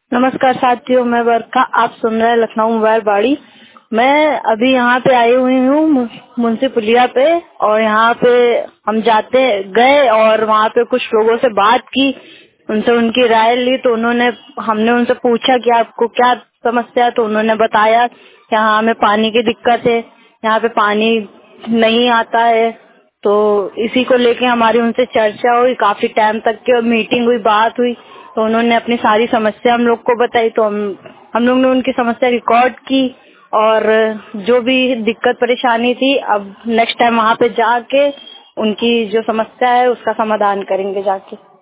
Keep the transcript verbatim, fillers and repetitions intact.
नमस्कार साथियों, मैं वर्षा। आप सुन रहे हैं लखनऊ मोबाइल बाड़ी। मैं अभी यहाँ पे आई हुई हूँ मुंशी पुलिया पे, और यहाँ पे हम जाते गए और वहाँ पे कुछ लोगों से बात की, उनसे उनकी राय ली। तो उन्होंने हमने उनसे पूछा कि आपको क्या समस्या है, तो उन्होंने बताया कि हाँ, हमें पानी की दिक्कत है, यहाँ पे पानी नहीं आता है। तो इसी को लेके हमारी उनसे चर्चा हुई, काफी टाइम तक की मीटिंग हुई, बात हुई। तो उन्होंने अपनी सारी समस्या हम लोग को बताई। तो हम हम लोग ने उनकी समस्या रिकॉर्ड की, और जो भी दिक्कत परेशानी थी, अब नेक्स्ट टाइम वहाँ पे जाके उनकी जो समस्या है उसका समाधान करेंगे जाके।